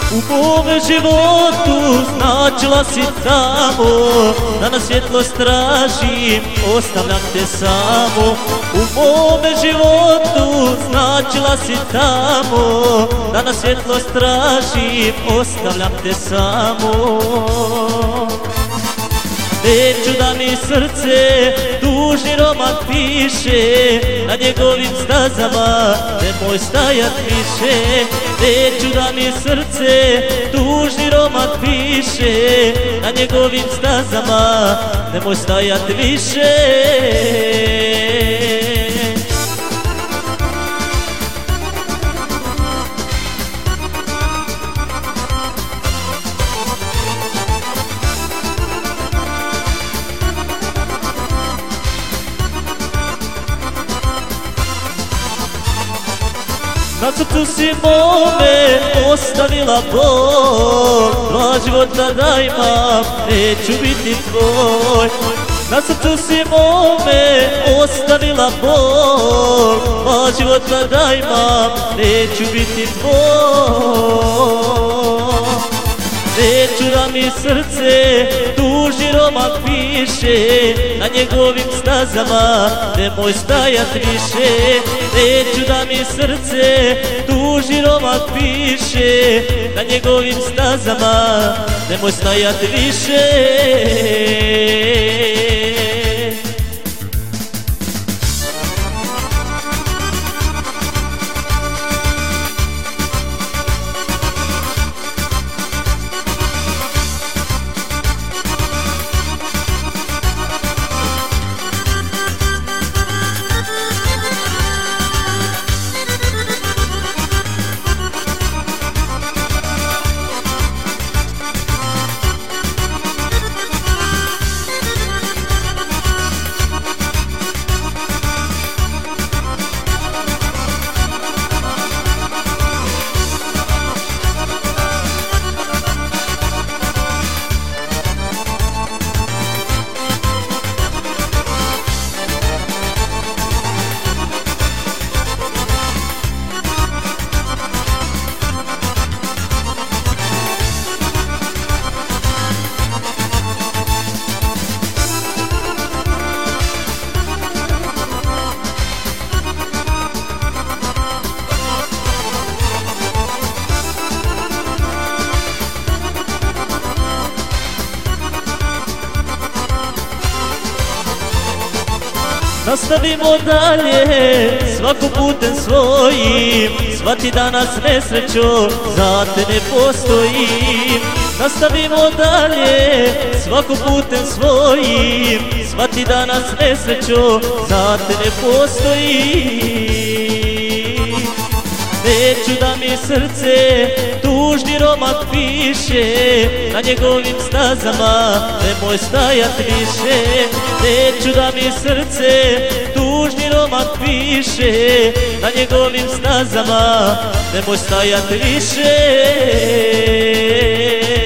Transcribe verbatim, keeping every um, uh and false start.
U mome životu značila si tamo, da na svjetlost tražim, ostavljam te samo. U mome životu značila si tamo, da na svjetlost tražim, ostavljam te samo. Neću da mi srce tužni roman piše, na njegovim stazama nemoj stajat više. Neću da mi srce tužni roman piše, na njegovim stazama nemoj stajat više. Na srcu si mome ostavila bol, dva života da imam, neću biti tvoj. Na srcu si mome ostavila bol, dva života da imam, neću biti tvoj. Neću da mi srce tužni roman piše, na njegovim stazama nemoj stajat više. Neću da mi srce tužni roman piše, na njegovim stazama nemoj stajat više. Nastavimo dalje, svako putem svojim, shvati da nas nesrećo za te ne postojim. Nastavimo dalje, svako putem svojim, shvati da nas nesrećo za te ne postojim. Neću da mi srce tužni roman piše, na njegovim stazama nemoj stajat više. Neću da mi srce tužni roman piše, na njegovim stazama nemoj stajat više.